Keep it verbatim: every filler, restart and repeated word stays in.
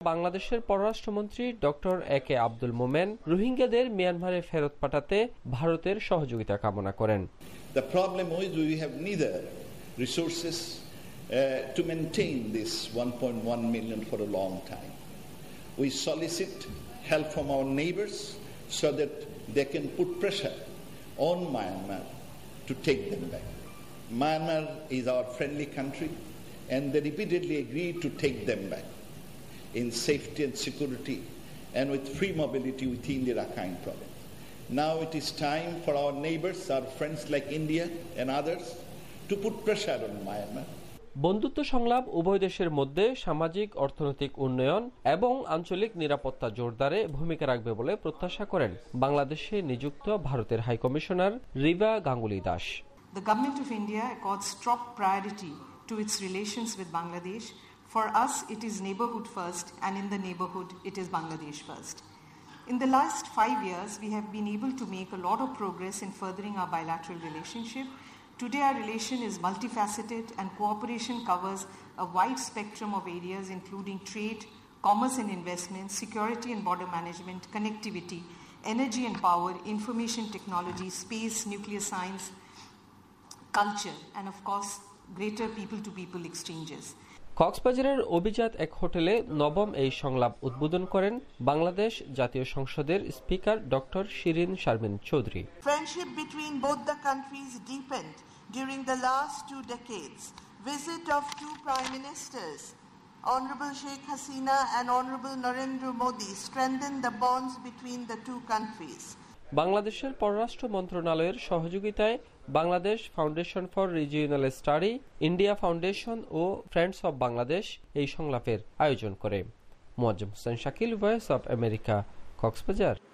বাংলাদেশের পররাষ্ট্রমন্ত্রী doctor A কে আব্দুল মোমেন রোহিঙ্গাদের মিয়ানমারে ফেরত পাঠাতে ভারতের সহযোগিতা কামনা করেন। The problem is we have neither resources uh, to maintain this one point one million for a long time. We solicit help from our neighbors so that they can put pressure on Myanmar to take them back. Myanmar is our friendly country and they repeatedly agreed to take them back in safety and security and with free mobility within the Rakhine province. Now it is time for our neighbors, our friends like India and others to put pressure on Myanmar. বন্ধুত্ব সংলাপ উভয় দেশের মধ্যে সামাজিক অর্থনৈতিক উন্নয়ন এবং আঞ্চলিক নিরাপত্তা জোরদারে ভূমিকা রাখবে বলে প্রত্যাশা করেন বাংলাদেশে নিযুক্ত ভারতের high commissioner Rewa Ganguly Das. The government of India accords top priority to its relations with Bangladesh. For us, it is neighborhood first, and in the neighborhood, it is Bangladesh first. In the last five years, we have been able to make a lot of progress in furthering our bilateral relationship. Today, our relation is multifaceted, and cooperation covers a wide spectrum of areas, including trade, commerce and investment, security and border management, connectivity, energy and power, information technology, space, nuclear science, culture, and of course, greater people-to-people exchanges. কক্সবাজারের অভিজাত এক হোটেলে নবম এই সংলাপ উদ্বোধন করেন বাংলাদেশ জাতীয় সংসদের speaker doctor Shirin Sharmin Chowdhury. Friendship between both the countries deepened during the last two decades. Visit of two prime ministers, Honorable Sheikh Hasina and Honorable Narendra Modi, strengthened the bonds between the two countries. বাংলাদেশের পররাষ্ট্র মন্ত্রণালয়ের সহযোগিতায় Bangladesh foundation for regional study, India foundation ও friends of Bangladesh এই সংলাপের আয়োজন করে। Muazzam Hossain Shakil, voice of America, Cox's Bazar.